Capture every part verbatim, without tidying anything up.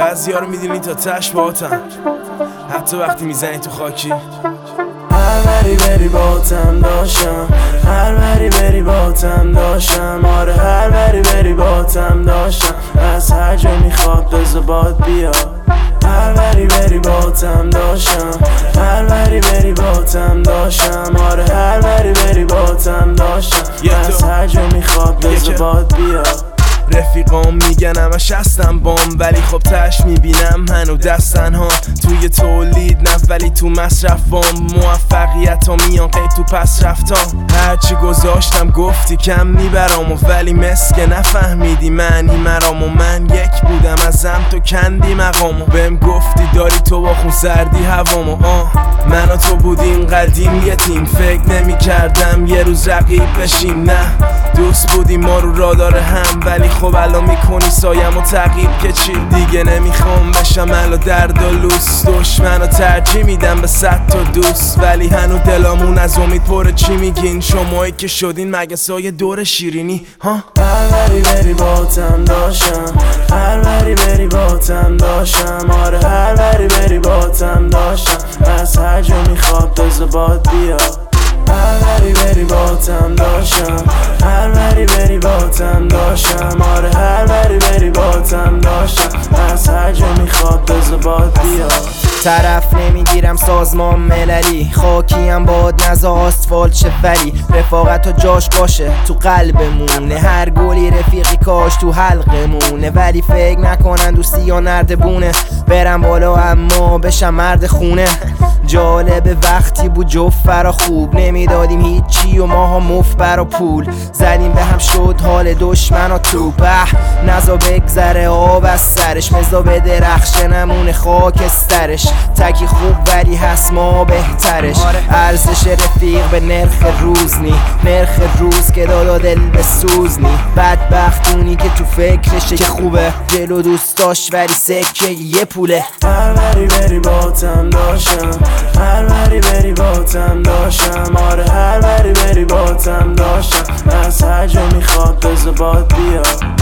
بعضیا رو میدونی تا تش باتم، حتی وقتی میزنی تو خاکی. هر بری بری باتم داشتم، هر بری بری باتم داشتم، آره هر بری بری باتم داشتم، از هر جا میخواد بزا باد بیا. هر بری بری باتم داشتم، هر بری بری باتم داشتم، آره هر بری بری باتم داشتم، از هر جا میخواد بزا باد بیا. رفیقام میگن همش هستم بام، ولی خب تش میبینم هنو دستن ها توی تولید نه ولی تو مصرفام. موفقیت ها میان قید تو پس رفتم، هرچی گذاشتم گفتی کم میبرام و ولی مسکه نفهمیدی معنی مرام. و من یک بودم ازم تو کندی مقامو، بهم گفتی داری تو با خون سردی هوامو. آه من و تو بودیم قدیم یه تیم، فکر نمی کردم یه روز رقیب بشیم. نه دوست بودیم ما رو رادار هم، ولی خب الان میکنی سایم و تعقیب که چی. دیگه نمیخوام بشم الا درد و لوس، دشمن رو ترجیح میدم به صد تا دوست، ولی هنو دلامون از امید پره. چی میگین شمایی که شدین مگه سایه دور شیرینی ها؟ هر بری بری باتم داشتم، هر بری بری باتم داشتم، آره هر بری بری باتم داشتم، از هر جا میخواد بزا باد بیا. هر بری بری باتم داشتم، هر بری بری باتم داشتم، آره هر بری بری باتم داشتم، از هر جا میخواد بزا باد بیا. طرف نمیگیرم سازمان مللی، خاکیم باد نزا آسفالت شه، ولی رفاقت و جاش باشه تو قلبمونه. هر گلی رفیقی کاش تو حلقمونه، ولی فکر نکنن دوستی یا نردبونه. برم بالا اما بشم مرد خونه. جالب وقتی بود جفت فرا خوب نمیدادیم هیچی و ماها مفت برا پول زدیم به هم، شد حال دشمن و تو به نزا بگذره آب از سرش، مزا به درخش نمونه خاک استرش. تکی خوب ولی هست ما بهترش، ارزش رفیق به نرخ روز نی، نرخ روز که دادا دل به سوز نی. بدبختونی که تو فکرشه که خوبه، دل و دوست داشت ولی سکه یه پوله. هر بری بری باتم داشتم، هر بری بری باتم داشتم، آره هر بری بری باتم داشتم، از هر جا میخواد بزا باد بیا.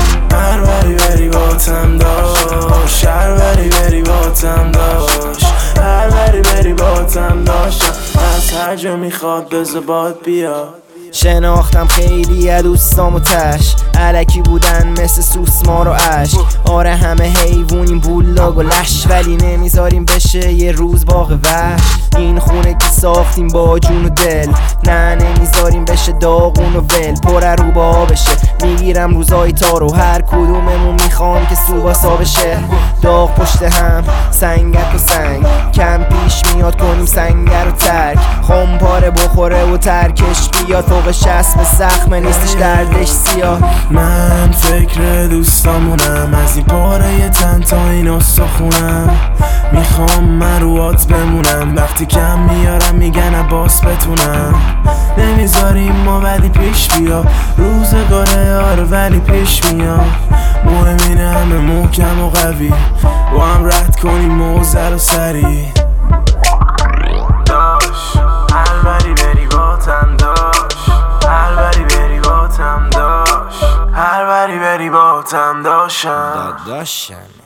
هر بری بری باتم داشت، هر بری بری باتم داشت، هر بری بری باتم داشتم، از هر جا میخواد بزا باد بیا. شناختم خیلی از دوستام و تش، علکی بودن مثل سوسمار و اش. آره همه حیوونیم بولاگ و لش، ولی نمیذاریم بشه یه روز باغ وحش. این خونه که ساختیم با جون و دل، نه نمیذاریم بشه داغون و ول. پر رو با بشه میگیرم روزای تارو، هر کدوممون میخوام که سوباسا بشه. داغ پشت هم سنگت و سنگ، کم پیش میاد کنیم سنگر رو ترک. خم پاره بخوره و ترکش بیاد، فوق شست به زخمه نیستش دردش سیاه. من فکر دوستامونم، از این پاره تن تا این استخونم. میخوام من رو آت بمونم، وقتی کم میارم میگن عباس بتونم. نمیذاریم ما ولی پیش بیا، روزگاره آره ولی پیش میاد. مهم اینه همه محکم و قوی، با هم رد کنیم موزه رو سری. داش هر بری بری باتم داش، هر بری بری باتم داش، هر بری بری باتم داشتم داداشم.